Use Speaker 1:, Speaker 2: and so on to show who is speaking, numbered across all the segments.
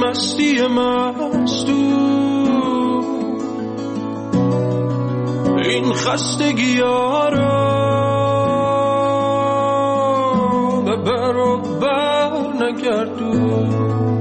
Speaker 1: مستی مستو، این خستگی ها را به بر و بر نگردون.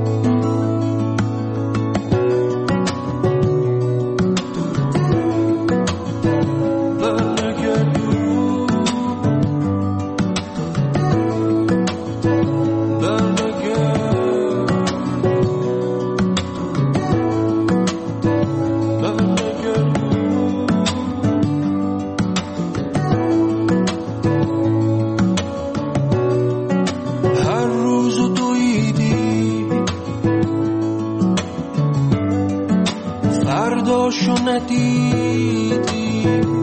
Speaker 1: فرداشو ندیدی،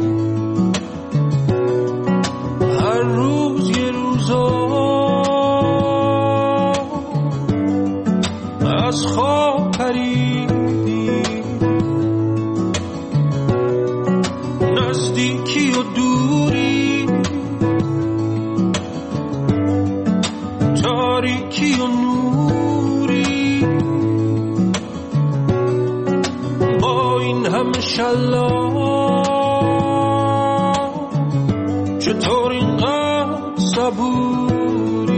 Speaker 1: هر روز یه روزا از خواب پریدی، نزدیکی و دوری، تاریکی و نوری، با این همه شلا چطور اینقدر صبوری؟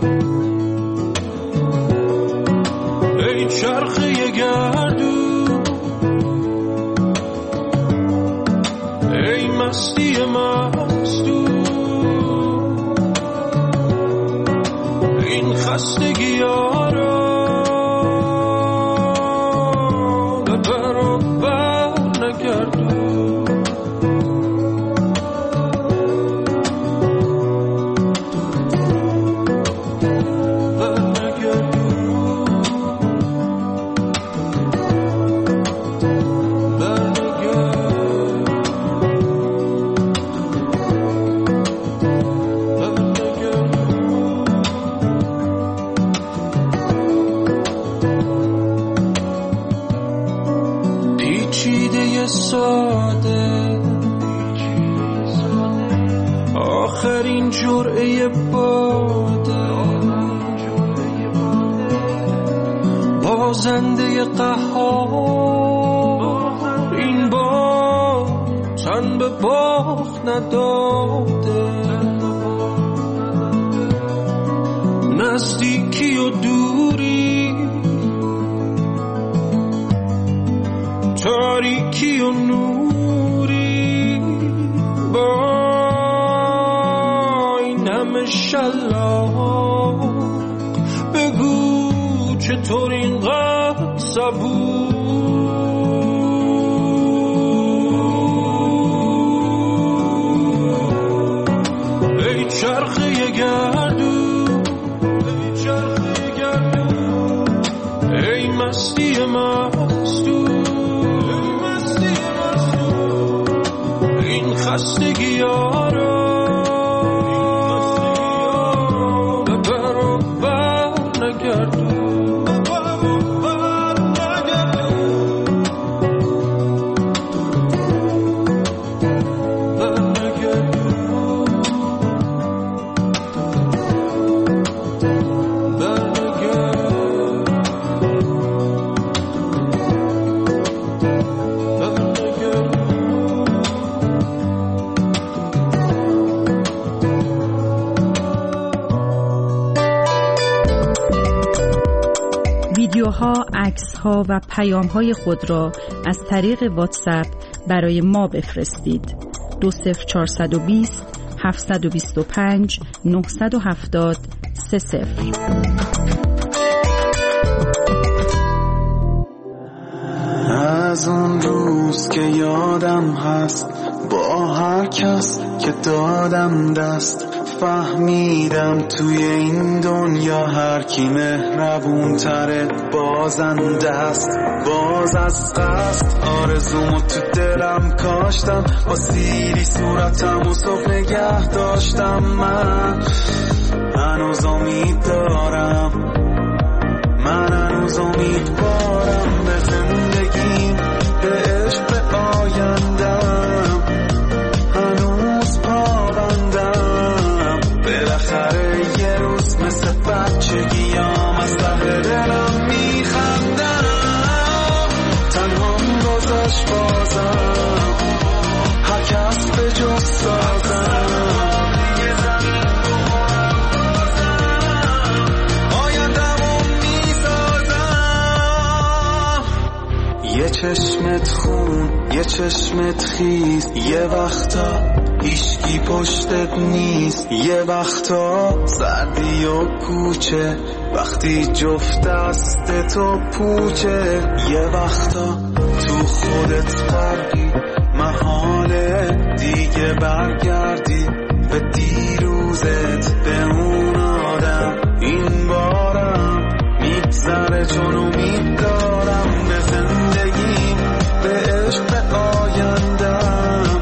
Speaker 1: ای چرخه گردون، ای مستی مستو، این خستگی ها را به بر و بر نگردون. ساده آخرین جرعه باده، بازنده قهار این بار تن به باخت نداده، نزدیکی و دوری، تاریکی و نوری، با این همه شلاق بگو چطور اینقدر صبور؟ ای چرخه گردون، ای چرخه گردون، ای مستی مستو، خستگی ها را به بر و بر نگردون.
Speaker 2: ویدیوها، عکس‌ها و پیام‌های خود را از طریق واتساپ برای ما بفرستید. 20420 725 970 30.
Speaker 3: از اون روز که یادم هست با هر کس که دادم دست، فهمیدم توی این دنیا هر کی مهربون تره بازنده است. باز از قصد آرزومو تو دلم کاشتم، با سیری صورتم و صبح نگه داشتم. من هنوز امید دارم، من هنوز امیدوارم به زندگیم، به عشق، به آیندم. هنوز پابندم، بالاخره یه روز مثل بچگیام از ته دلم میخندم. بازم هر کس به جز سازم یه چشمت خون یه چشمت خیز یه وقتا هیشگی پشتت نیست یه وقتا سردی و کوچه وقتی جفت دست تو پوچه یه وقتا تو خودت غرقی محاله دیگه برگردی به دیروزت به اون آدم این بارم میگذره چون امید دارم به زندگیم به عشق آیندم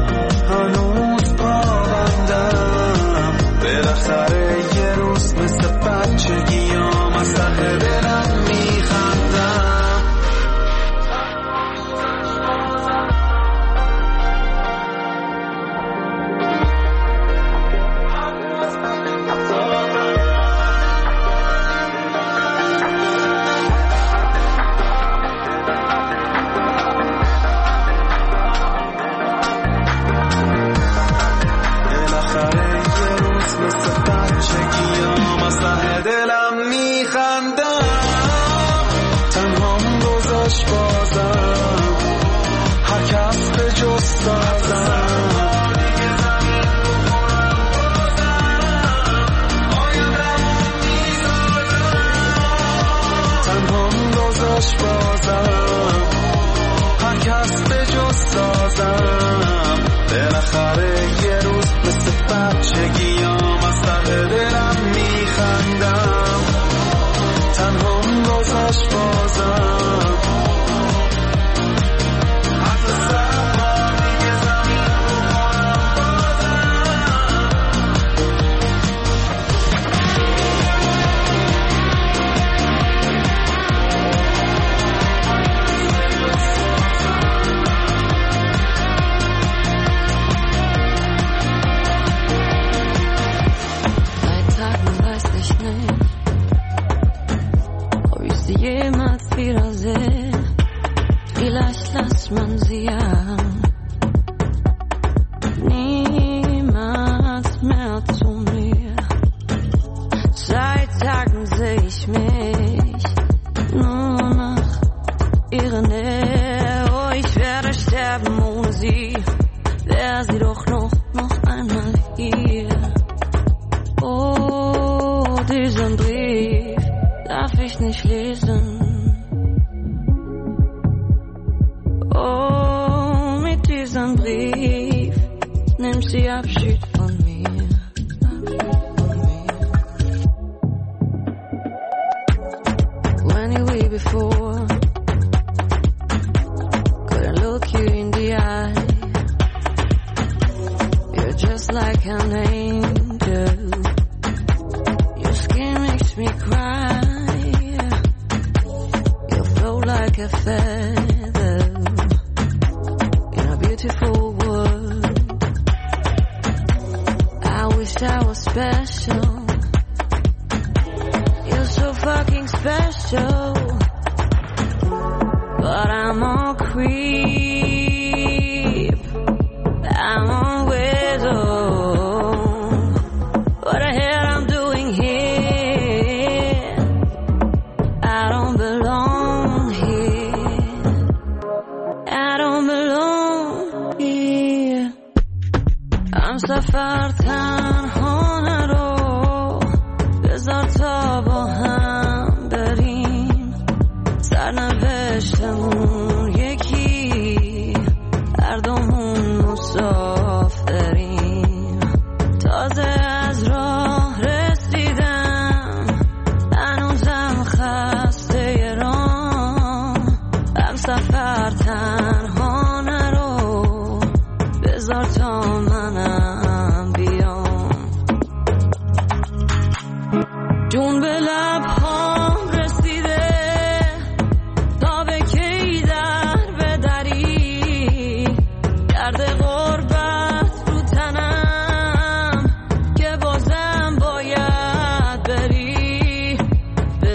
Speaker 3: هنوز پابندم بالاخره یه روز مثل بچگیام از ته دلم میخندم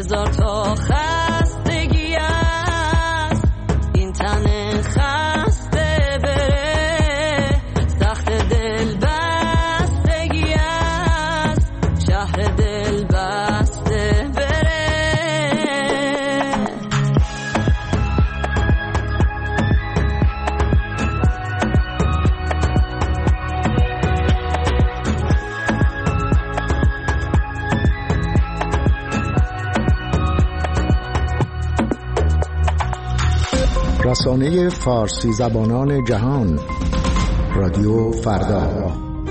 Speaker 4: تا خستگی است این تن خسته رسانه فارسی زبانان جهان، رادیو فردا.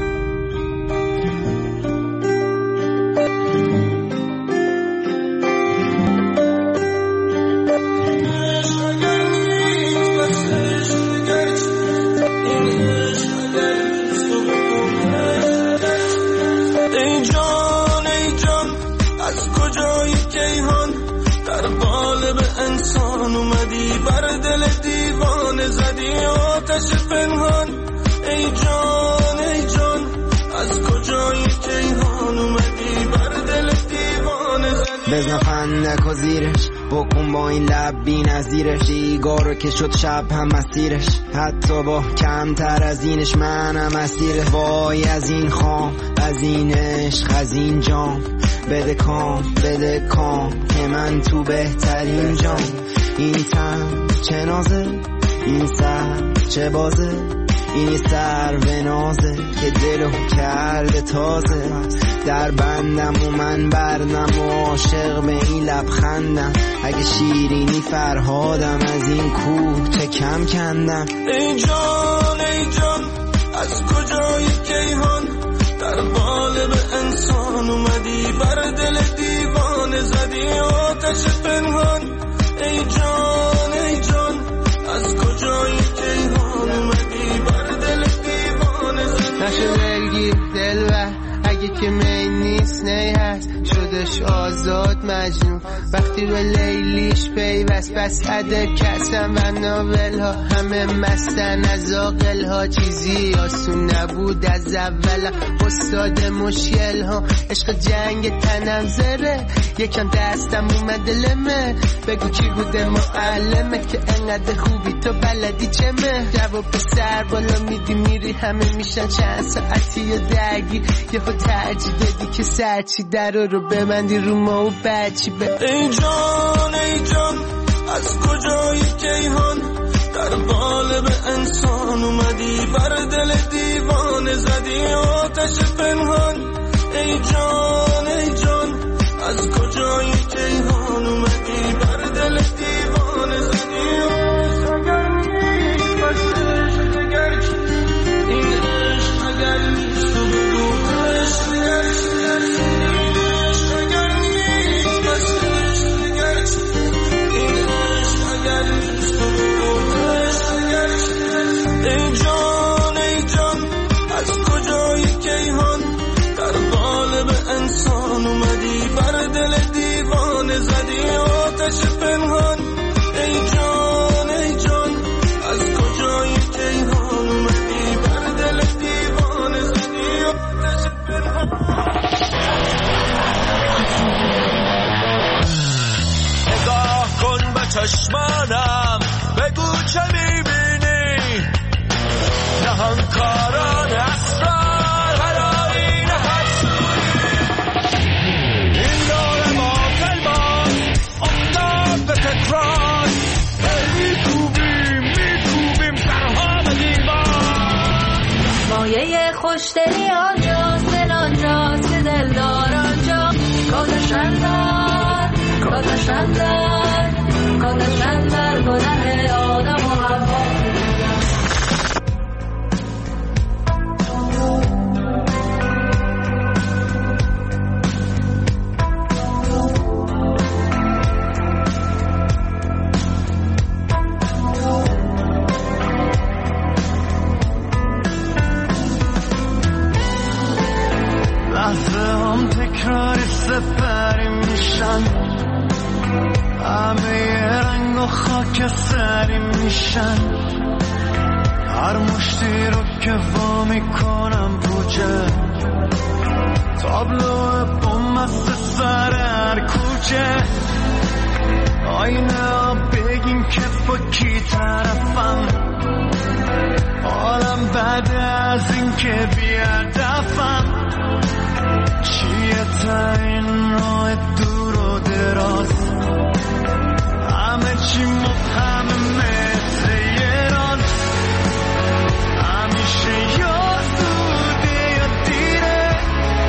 Speaker 5: بزن فندک و زیرش بکن با این لب بی نظیرش، ایگارو که شد شب هم مسیرش، حتی با کمتر از اینش منم اسیره. وای از این خام، از این عشق، از این جام، بده کام که من تو بهترین جام. این تن چه نازه، این سر چه بازه، این سر و نازه که دلو کرده تازه. در بندم و من بردم و عاشق به این لبخندم، اگه شیرینی فرهادم از این کوه چه کم کندم.
Speaker 1: ای جان از کجای کیهان، در قالب انسان اومدی، بر دل دیوانه زدی آتش پنهان. ای جان از کجای کیهان اومدی، بر دل دیوانه زدی.
Speaker 6: نشو دلگیر دلبر، اگه که می نیست نی هست، شدش آزاد مجنون وقتی به لیلیش پیوست. بس عده کسم و ناول ها همه مستن از آقل ها، چیزی آسون نبود از اول. استاد مشکل ها عشق جنگ تنم زره، یکم دستم اومد لمه، بگو کی بوده معلمه که انقدر خوبی تو بلدی چمه. جواب سر بالا میدی میری همه میشن چند ساعتی و درگیر، یه خود ترجیح دادی که سرچی در رو ببندی رو ما و بچی به.
Speaker 1: ای جان از کجای کیهان، در قالب انسان اومدی، بر دل دیوانه زدی آتش پنهان. ای جان از کجای کیهان اومدی، بر دل دیوانه زدی آتش این عشق اگر نیست تو بگو عشق اگر ای جان از کجای کیهان، در قالب انسان اومدی، بر دل دیوانه زدی آتش پنهان. ای جان از کجای کیهان اومدی، بر دل دیوانه زدی آتش پنهان. نگاه کن به چشمانم، بگو چه میبینی، نهانکاران اسرار هرایی نهرسونی. این دور باطل باز افتاد به تکرار، میکوبیم سرها به دیوار.
Speaker 7: مایه خوشدلی آنجاست، دل آنجاست که دلدار آنجا. کادشن در گناه آدم و حوا.
Speaker 1: لحظه هم تکراری سپری میشن، همه رنگ و خاک سری میشن. هر مشتی رو که وا میکنم پوچه، تابلو بومست سر هر کوچه. آینه ها بگین که با کی طرفم، حالم بده از این که بی‌هدفم. چیه تا این راه دور و دراز، همه چی مبهمه مثل یه راز. همیشه یا زوده یا دیره،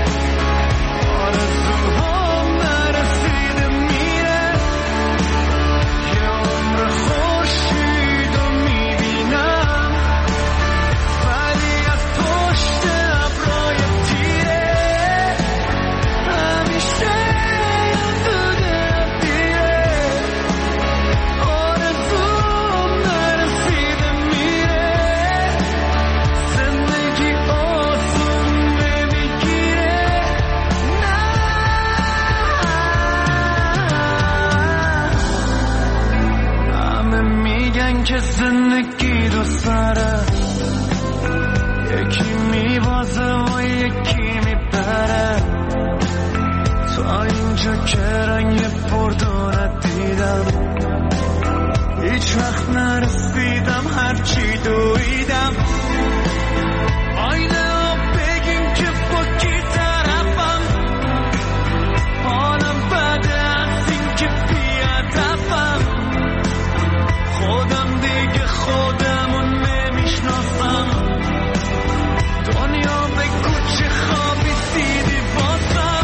Speaker 1: آرزوها نرسیده میره. یه عمر خوشی که زندگی دو سره، یکی میبازه و یکی میبره. تا اینجا که رنگ پردو ندیدم، هیچ وقت نرسیدم هرچی دویدم. آینه ها بگیم که با کی طرفم، حالم بده از این که بی‌هدفم. خودم دیگه خودمون نمیشناسم. دنیا بگو چه خوابی دیدی بازم،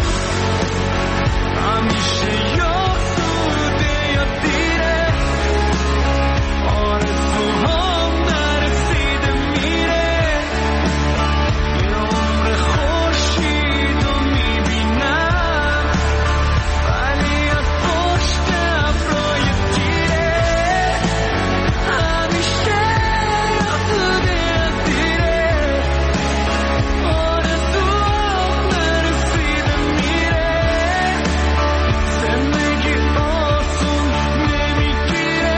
Speaker 1: همیشه یا سوده یا دیره. آرزوهام نرسیده میره، یه عمر خورشید رو میبینم، ولی از پشت ابرای تیره. همیشه یا سوده یا دیره، آرزوهام نرسیده میره. زندگی آسون نمیگیره،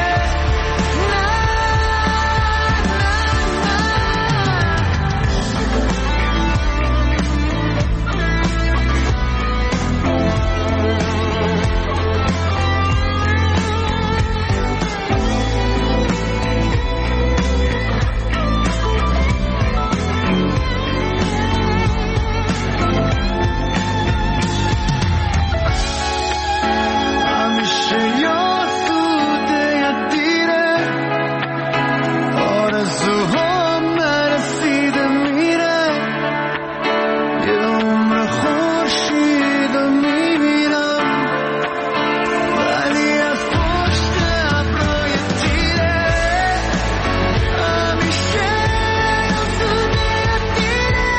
Speaker 1: همیشه یا سوده یا دیره. آرزوهام نرسیده میره، یه عمر خورشید رو میبینم، ولی از پشت ابرای تیره. همیشه یا سوده یا دیره،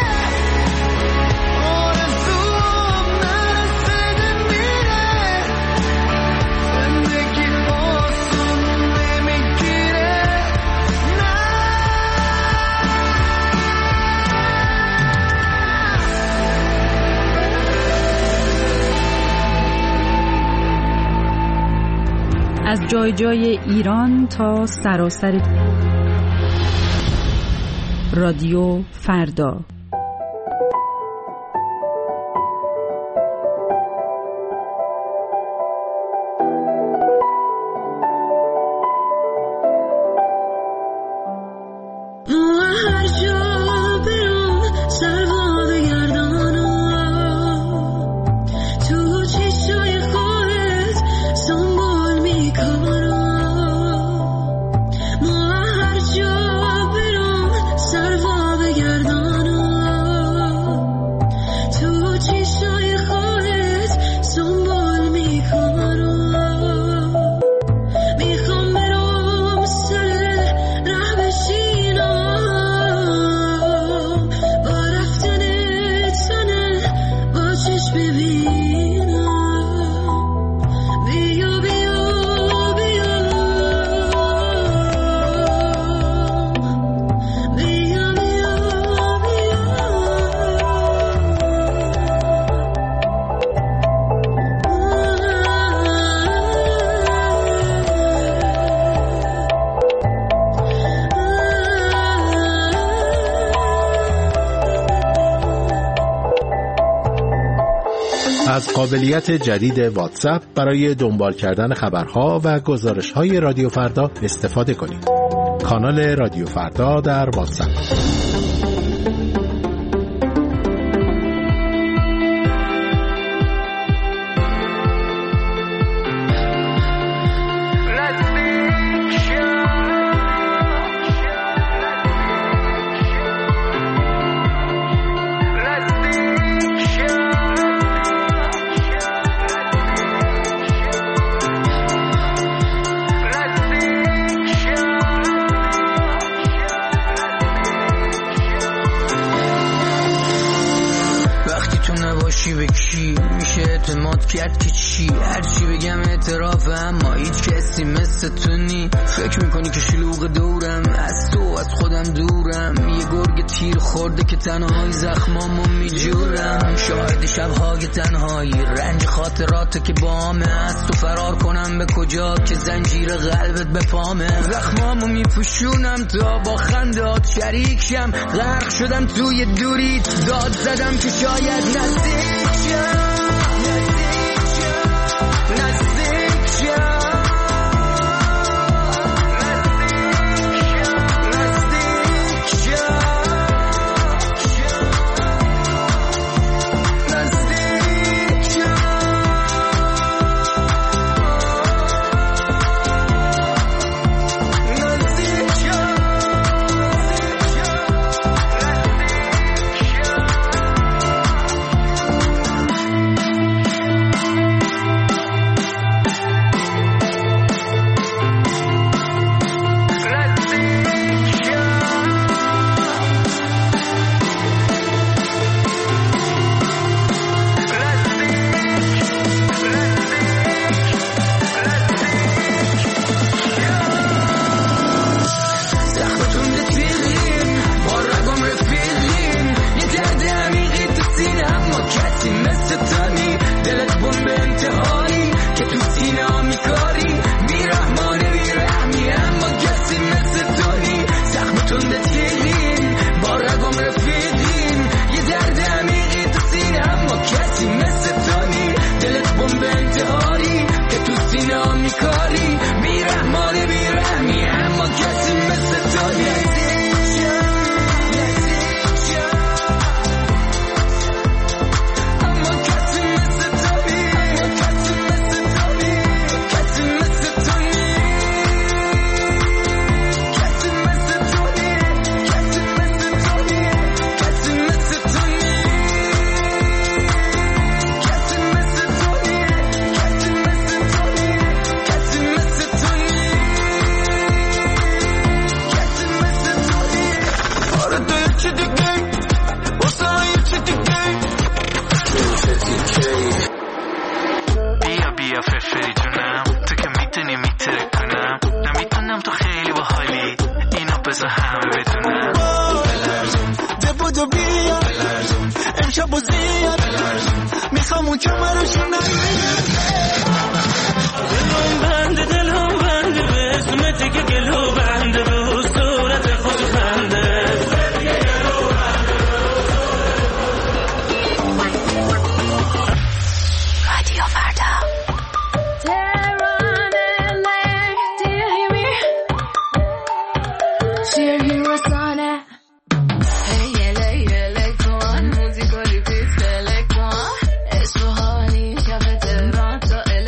Speaker 1: آرزوهام نرسیده میره. زندگی آسون نمیگیره،
Speaker 2: از جای جای ایران تا سراسر رادیو فردا.
Speaker 8: هر جا برم سرها بگردانم، تو چشای خودت سنبال میکنم. ما هر جا برم سرها بگردانم، تو چشای خودت سنبال میکنم. میخوام برم سر ره بشینم، با رفتن تنه با چشم ببینم. بیا بیا بیا بیا
Speaker 4: از قابلیت جدید واتساپ برای دنبال کردن خبرها و گزارش‌های رادیو فردا استفاده کنید. کانال رادیو فردا در واتساپ.
Speaker 9: به کی میشه اعتماد کرد که چی؟ هرچی بگم بگم اعتراف، اما هیچ کسی مثل تو نی. فکر میکنی که شلوغ دورم، از تو از خودم دورم. یه گرگ تیر خورده که تنهایی زخمامو میجورم. شاهد شبهای تنهایی، رنج خاطرات که بامه. از تو فرار کنم به کجا که زنجیر قلبت به پامه. زخمامو میپوشونم تا با خندات شریک شم. غرق شدم توی دوری، داد زدم که شاید نزدیک شم.
Speaker 8: Musica ripetere qua, e suoni che avete rato e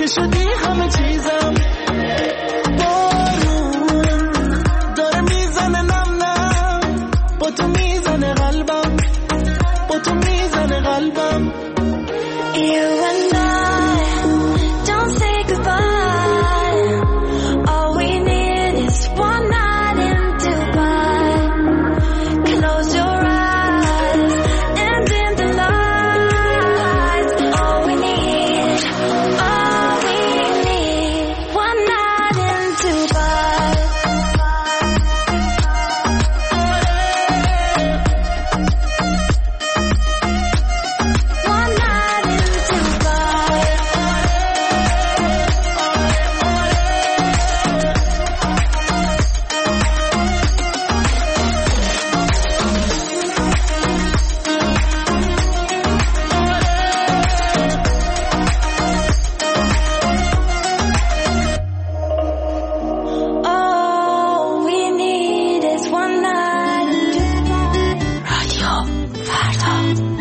Speaker 3: که شدی همه چیزم. بارون داره میزنه نم نم، با تو میزنه قلبم، با تو میزنه قلبم.
Speaker 8: You and I don't say goodbye. All we need is one night in Dubai. Close your eyes and dim the lights. All we need one night in Dubai. One night in Dubai. All we need is one night in Dubai. رادیو فردا.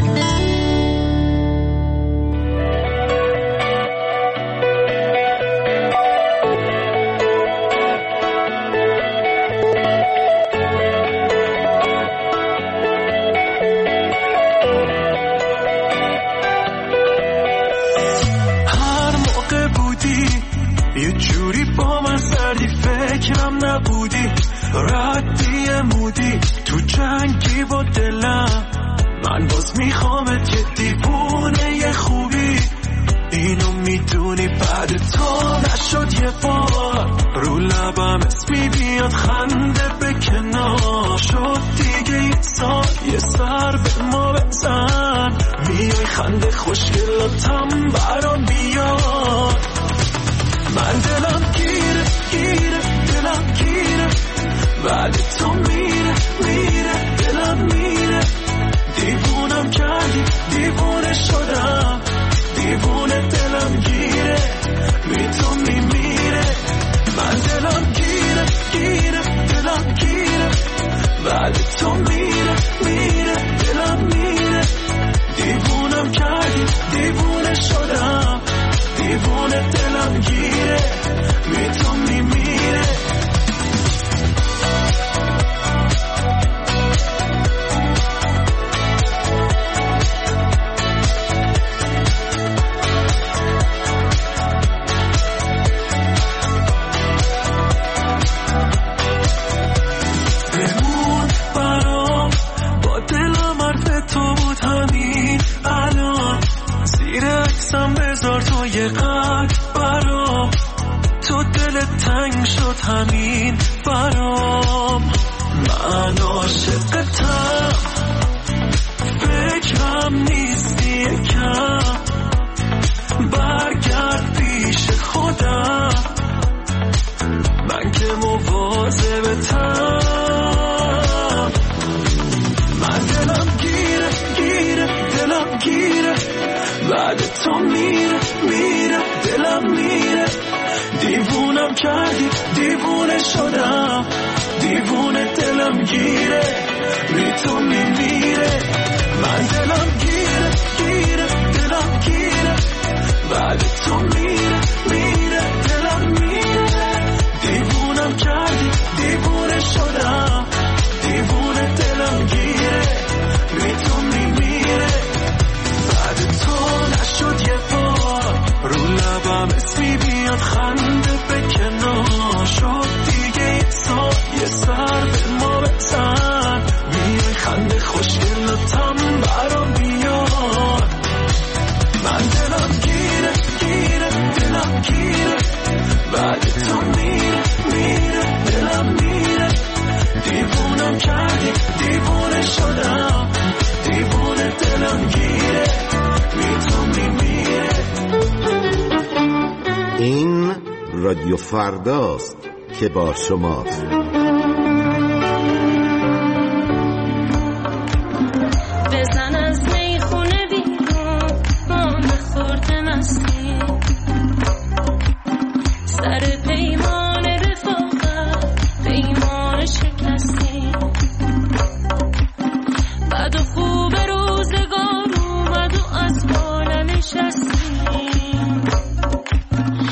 Speaker 3: هر موقع بودی یه جوری با من سردی، فکرم نبودی، ردی مودی، تو جنگی با دلم. من باز میخوامت که دیوونه یه خوبی، اینو میدونی بعد تو نشد یه بار. رو لبم اسمی بیاد خنده به کنار، شد دیگه این سال یه سر به ما بزن. میای خنده خوشگلاتم برام بیاد. من دلم گیره گیره دلم گیره، بعد تو میره میره دلم میره. دیوونم کردی دیوونه شدم، دیوونه دلم گیره بی تو میمیره. من دلم گیره گیره دلم گیره، بعد تو میره میره دلم میره. دیوونم کردی دیوونه شدم، دیوونه دلم گیره بی تو میمیره. بمون برام با دلم حرف تو بود همین الان. زیر عکسم بذار تو یه قلب برام، تو دلت تنگ شد همین برام. من عاشقتم فکرم نیستی یکم، برگرد پیش خودم، من که مواظبتم. من دلم گیره گیره دلم گیره، بعد تو میره میره دلم میره. دیوونم کردی دیوونه شدم، دیوونه دلم گیره بی تو میمیره. من دلم گیره گیره دلم گیره، بعد تو میره میره دلم میره. دیوونم کردی دیوونه شدم، دیوونه دلم گیره بی تو میمیره. بعد تو نشد یه بار، رو لبم اسمی بیاد خنده به کنار. شد دیگه این سال یه سر به ما بزن، میای خنده خوشگلاتم برام بیاد. من دلم گیره گیره دلم گیره، بعد تو میره میره دلم میره. دیوونم کردی دیوونه شدم، دیوونه دلم گیره بی تو میمیره.
Speaker 10: این رادیو فرداست که با شماست.
Speaker 8: بزن از میخونه بیرون، ما خورده مستی، سر پیمان رفاقت پیمان شکستی. بعد و خوب روزگار اومد و از بالا نشستی.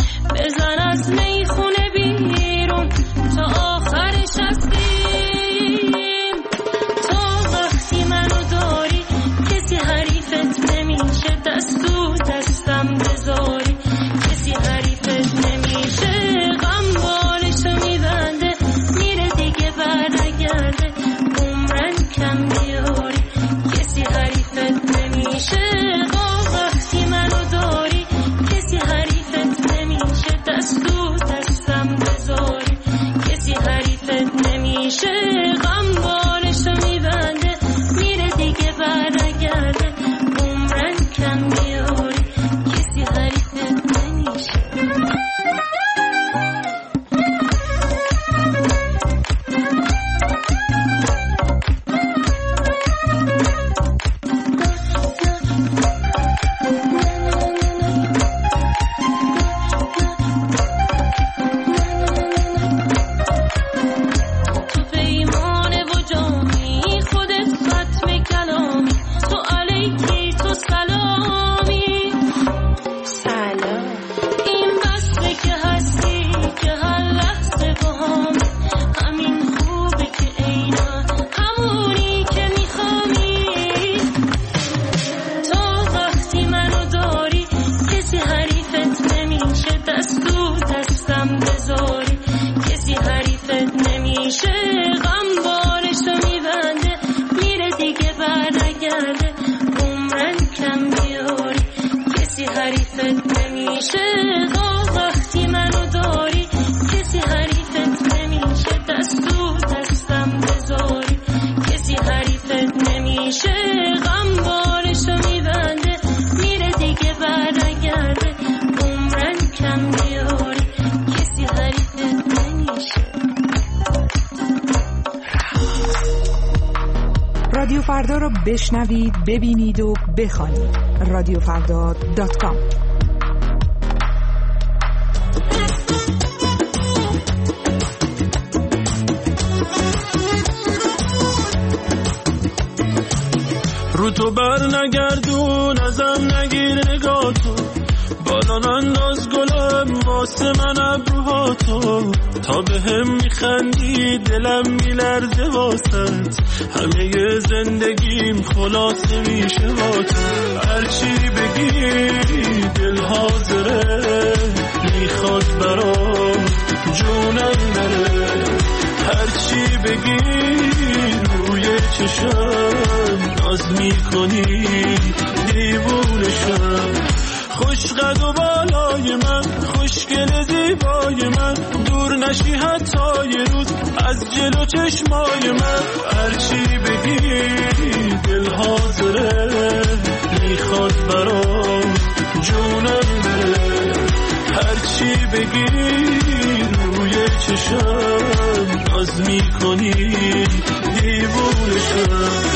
Speaker 7: نمیشه غم بارشو میبنده میره دیگه برنگرده عمرن کم بیاری کسی حریفت نمیشه وقتی منو داری کسی حریفت نمیشه دست تو دستم بذاری کسی حریفت نمیشه غم بارشو میبنده میره دیگه برنگرده عمرن کم بیاری کسی حریفت نمیشه.
Speaker 2: رادیو فردا رو بشنوید، ببینید و بخوانید. رادیوفردا.com.
Speaker 11: رو تو بر نگردون ازم نگیر نگاتو بالان انداز گلم واسه من ابروهاتو تا به هم میخندی دلم میلرزه واسط همه زندگیم خلاصه میشه با تو هرچی بگی دل حاضره میخواد برام جونم بره هرچی بگی روی چشم ناز میکنی دیوونشم خوش قد و بالای من خوشگل زیبای من دور نشی حتی یه روز از جلو چشمای من هرچی بگی دل حاضره میخواد برام جونم بره هرچی بگی روی چشم ناز میکنی دیوونشم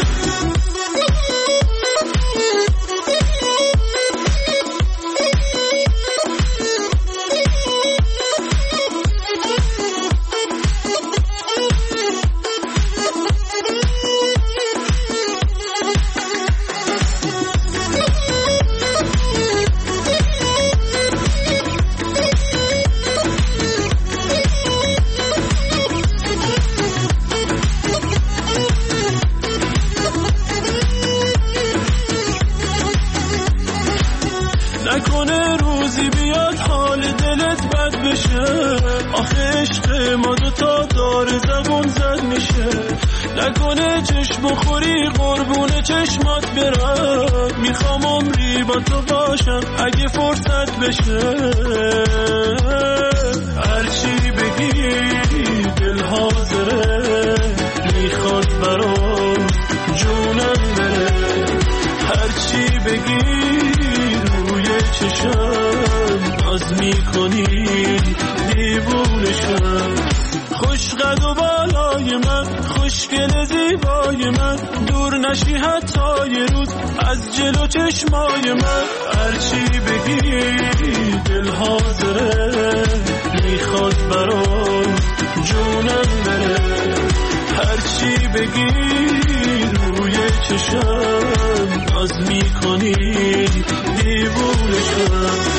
Speaker 11: نکنه روزی بیاد حال دلت بد بشه آخه عشق ما دوتا داره زبون زد میشه نکنه چشم خوری قربون چشمات برم میخوام عمری با تو باشم اگه فرصت بشه هرچی بگی دل حاضره میخواد برام جونم بره هرچی بگی چشم ناز میکنی دیوونشم خوش قد و بالای من خوشگل زیبای من دور نشی حتی یه روز از جلو چشمای من هرچی بگی دل حاضره میخواد برام جونم بره هرچی بگی روی چشم ناز میکنی دیوونشم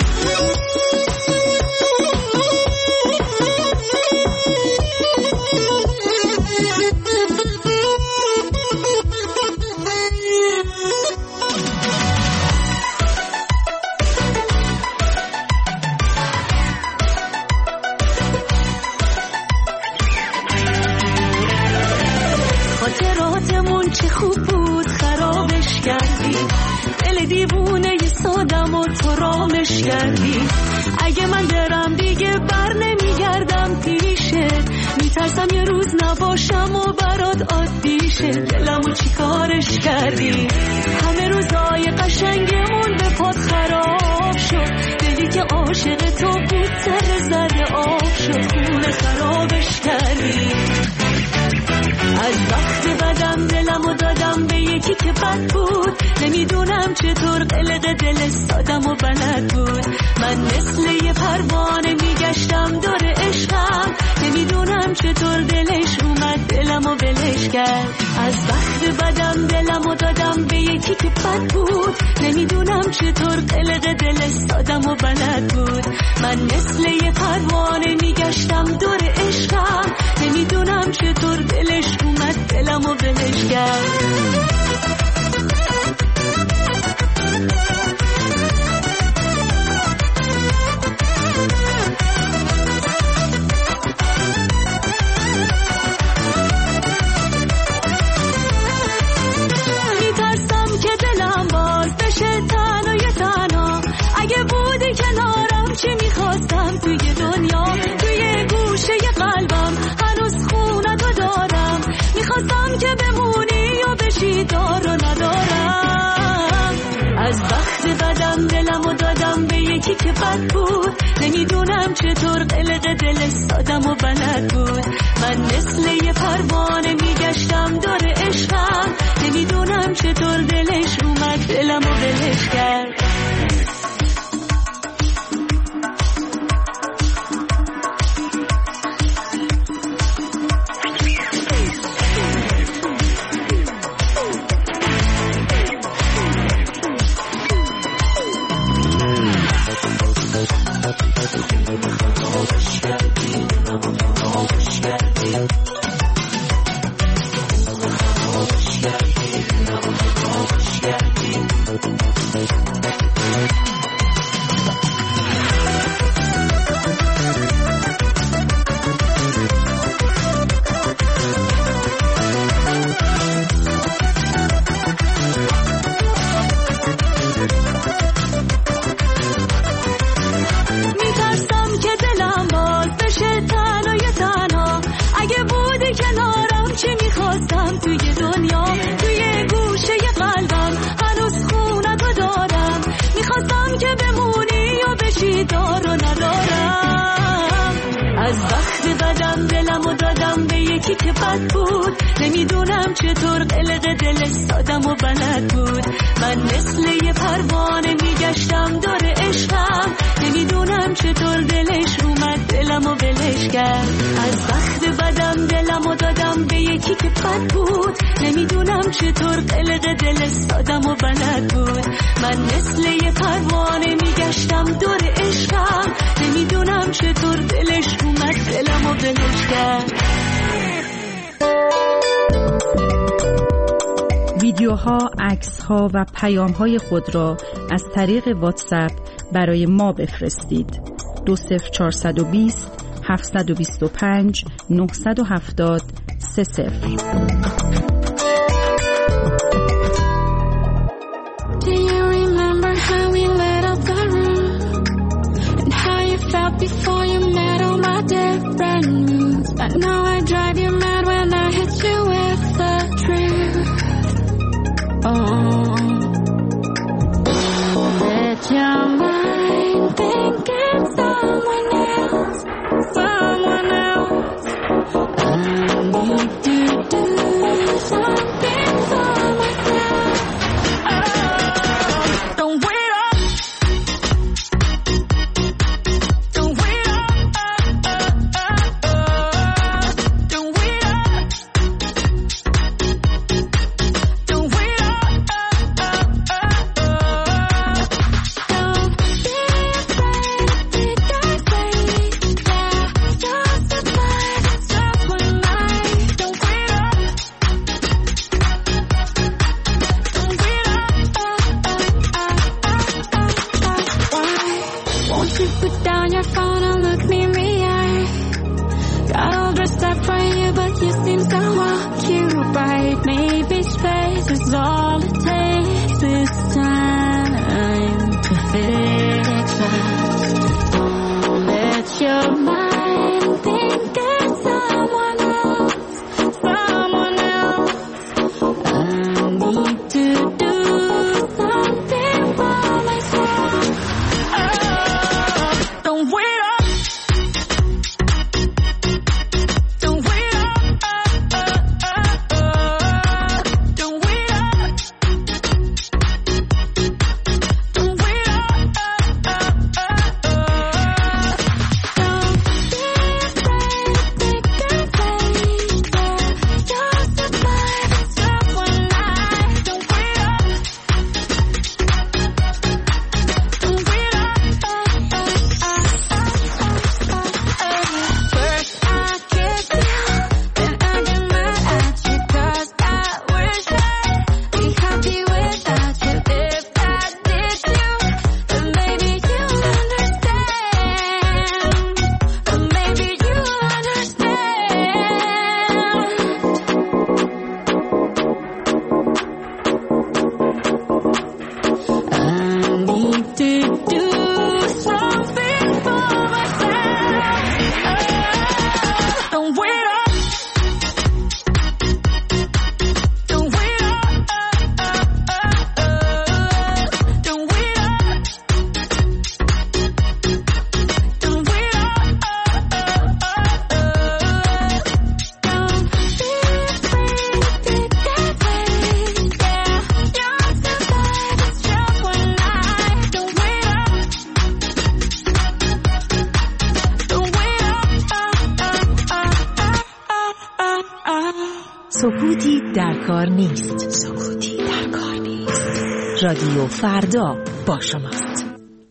Speaker 7: خاطراتمون چه خوب بود خرابش کردی دل دیوونه ی سادم و تو رامش کردی اگه من برم دیگه بر نمیگردم پیشت میترسم یه روز نباشم و برات عادی شه دلمو چی کارش کردی همه روزای قشنگمون به پات خراب شد دلی که عاشق تو بود سر زده آب شد خونه خرابش کردی از وقت بدم دلمو دادم به یکی که بد بود نمیدونم چطور قلق دل سادم و بلد بود من مثل یه پروانه میگشتم دور عشقم نمیدونم چطور دلش اومد دلمو ولش کرد از وقت بدم دلمو دادم به یکی که بد بود نمیدونم چطور قلق دل سادم و بلد بود من مثل یه پروانه میگشتم دور عشقم نمیدونم چطور دلش اومد دلمو ولش کرد میخواستم توی دنیا، توی گوشه قلبم هنوز خونتو دارم، میخواستم که بمونی و بشی دار و ندارم. از وقت بدم دلمو دادم به یکی که بد بود، نمیدونم چطور قلق دل سادم و بلد بود. من مثل یه پروانه میگشتم دور عشقم، نمیدونم چطور دلش اومد دلمو ولش کرد. که بد بود، نمیدونم چطور قلق دل سادم و بلد بود. من مثل یه پروانه میگشتم دور عشقم، نمیدونم چطور دلش اومد دلمو ولش کرد. از وقت بدم دلمو دادم به یکی که بد بود، نمیدونم چطور قلق دل سادم و بلد بود. من مثل یه پروانه میگشتم دور عشقم، نمیدونم چطور دلش اومد دلمو ولش کرد.
Speaker 2: ویدیوها، عکس‌ها و پیام‌های خود را از طریق واتساپ برای ما بفرستید. 20420 725 970 30.
Speaker 8: Do you remember how we lit up the room and how you felt before you met all my different moods? I know I drive you mad when I hit you with the truth. Oh, let your mind think it's someone else, someone else. I need to do something for myself. Don't wait up, don't wait up, don't wait up, don't wait up. Maybe space is all it takes this time to fix us. Don't let your mind think it's someone else, someone else. I need to do something for myself. Don't wait up. Don't wait up. Don't wait up.
Speaker 2: سکوتی در کار نیست. سکوتی در کار نیست. رادیو فردا با شماست.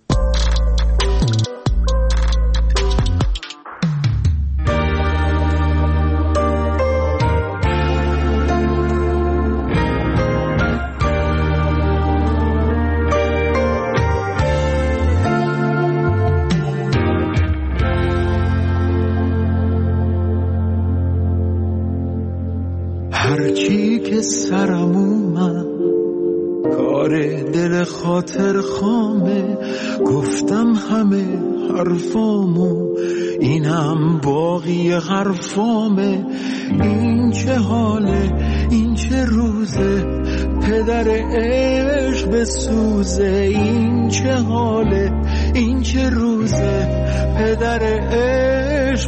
Speaker 1: هرچی که سرم اومد کار دل خاطر خامه، گفتم همه حرفامو اینم باقی حرفامه. این چه حاله، این چه روزه، پدر عشق بسوزه. این چه حاله، این چه روزه، پدر عشق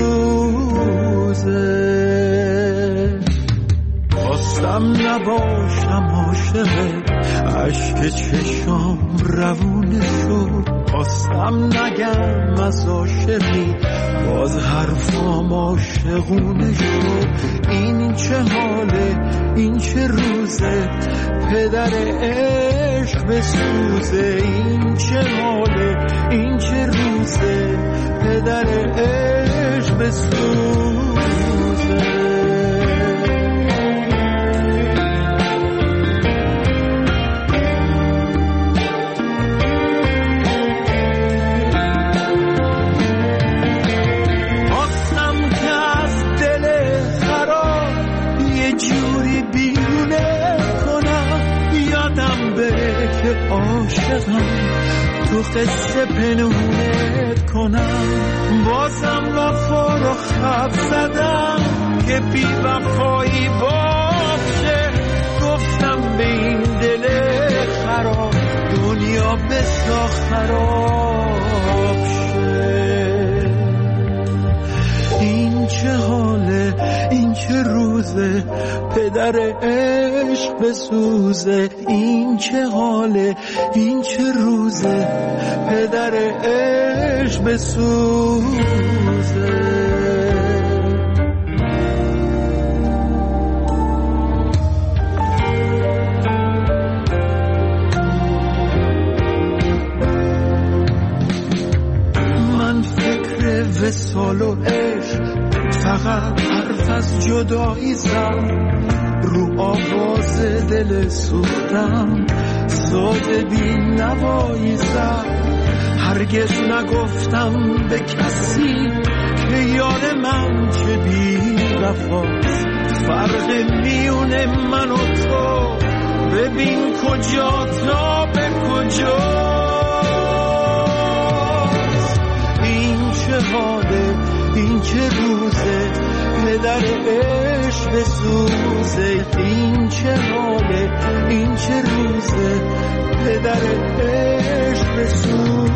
Speaker 1: بسوزه. خواستم نباشم عاشقت، عشق چشام روونه شد. خواستم نگم از عاشقی، باز حرفام عاشقونه شد. این چه حاله، این چه روزه، پدر عشق بسوزه. این چه حاله، این چه روزه، پدر عشق بسوزه. عاشقم تو قصه پنهونت کنم، بازم وفا رو خط زدم که بی وفایی باشه. گفتم به این دل خراب دنیا بسا خراب شه. این چه حاله، این چه روزه، پدر عشق بسوزه. این چه حاله، این چه روزه، پدر عشق بسوزه. من فکر وصال و عشق فقط حرف از جدایی زد، رو آواز دل سوختم ساده بی نوایی زد. هرگز نگفتم به کسی که یار من چه بی وفاست. فرق میونه من و تو ببین کجا تا به کجاست. این چه حاله، این چه روزه، پدر عشق بسوزه. این چه حاله، این چه روزه، پدر عشق بسوزه.